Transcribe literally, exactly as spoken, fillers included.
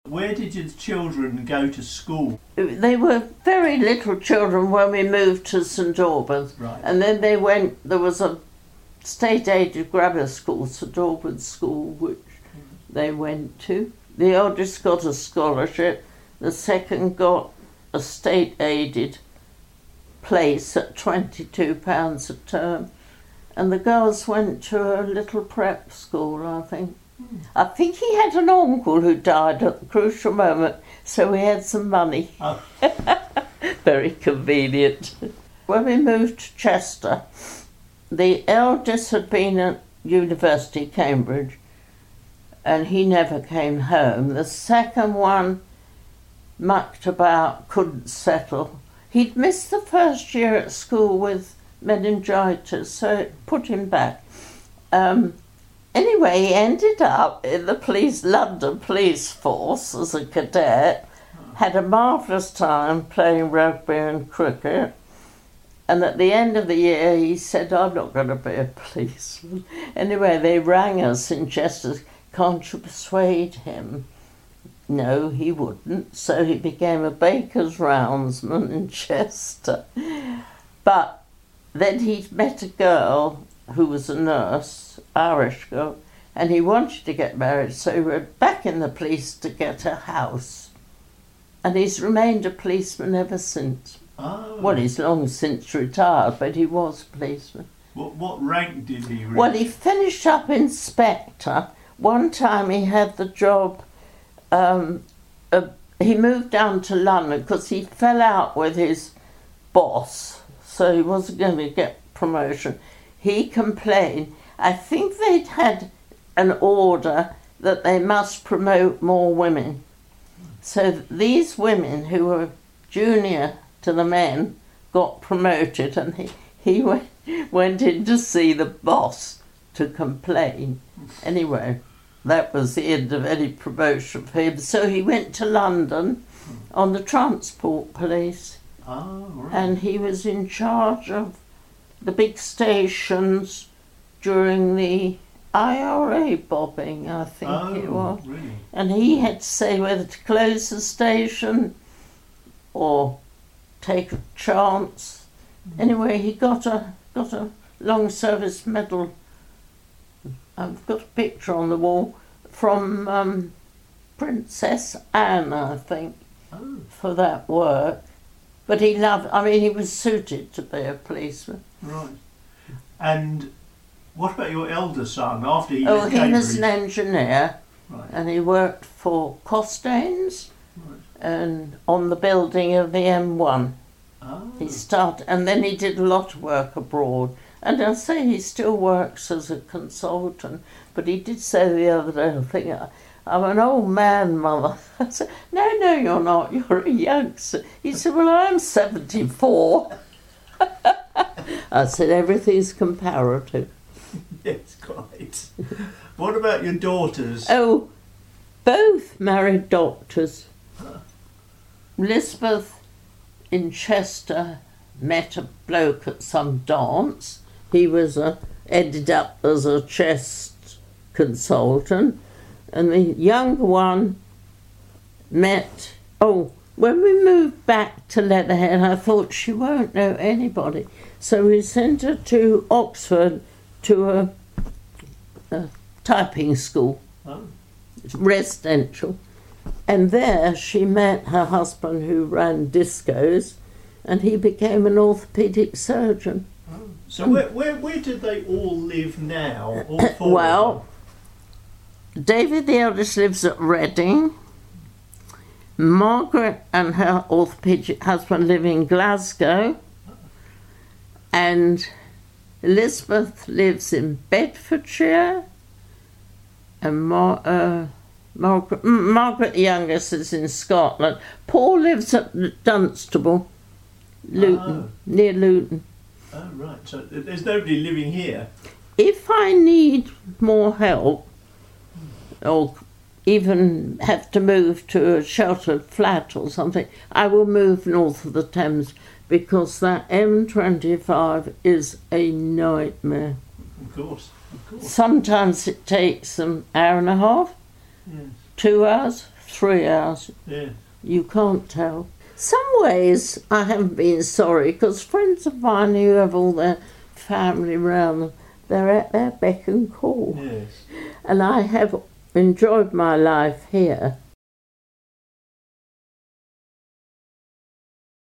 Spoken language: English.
Where did your children go to school? They were very little children when we moved to St Albans. Right. And then they went, there was a state-aided grammar school, St Albans School, which they went to. The oldest got a scholarship, the second got a state-aided place at twenty-two pounds a term, and the girls went to a little prep school, I think. Mm. I think he had an uncle who died at the crucial moment, so we had some money. Oh. Very convenient. When we moved to Chester, the eldest had been at University, Cambridge, and he never came home. The second one mucked about, couldn't settle. He'd missed the first year at school with meningitis, so it put him back. Um, anyway, he ended up in the police, London police force as a cadet, had a marvellous time playing rugby and cricket, and at the end of the year he said, I'm not going to be a policeman. Anyway, they rang us in Chester, can't you persuade him? No, he wouldn't, so he became a baker's roundsman in Chester. But then he'd met a girl who was a nurse, Irish girl, and he wanted to get married, so he went back in the police to get a house. And he's remained a policeman ever since. Oh. Well, he's long since retired, but he was a policeman. What, what rank did he reach? Well, he finished up inspector. One time he had the job. Um, uh, he moved down to London because he fell out with his boss, so he wasn't going to get promotion. He complained. I think they'd had an order that they must promote more women. So these women who were junior to the men got promoted, and he, he went, went in to see the boss to complain. Anyway, that was the end of any promotion for him. So he went to London on the transport police. Oh, right. And he was in charge of the big stations during the I R A bobbing, I think oh, it was. Really? And he had to say whether to close the station or take a chance. Mm. Anyway, he got a got a long service medal. I've got a picture on the wall from um, Princess Anne, I think, oh. for that work. But he loved, I mean, he was suited to be a policeman. Right. And what about your elder son after he Oh, left he Cambridge? was an engineer, right. and he worked for Costains right. and on the building of the M one. Oh. He started, and then he did a lot of work abroad. And I say he still works as a consultant, but he did say the other day, I think, I'm an old man, Mother. I said, no, no, you're not, you're a youngster. He said, well, I'm seventy-four. I said, everything's comparative. Yes, quite. What about your daughters? Oh, both married doctors. Huh. Elizabeth in Chester met a bloke at some dance. He was a, ended up as a chest consultant. And the younger one met, oh, when we moved back to Leatherhead, I thought she won't know anybody. So we sent her to Oxford to a, a typing school, oh. residential. And there she met her husband who ran discos, and he became an orthopaedic surgeon. Oh. So where, where where did they all live now? All four well, David the eldest lives at Reading. Margaret and her orthopaedic husband live in Glasgow. And Elizabeth lives in Bedfordshire. And Mar- uh, Margaret, Margaret the youngest is in Scotland. Paul lives at Dunstable, Luton, oh. near Luton. Oh, right. So there's nobody living here? If I need more help, or even have to move to a sheltered flat or something, I will move north of the Thames, because that M twenty-five is a nightmare. Of course, of course. Sometimes it takes an hour and a half, Yes. two hours, three hours. Yeah. You can't tell. Some ways I haven't been sorry, because friends of mine who have all their family round them, they're at their beck and call. Yes. And I have enjoyed my life here,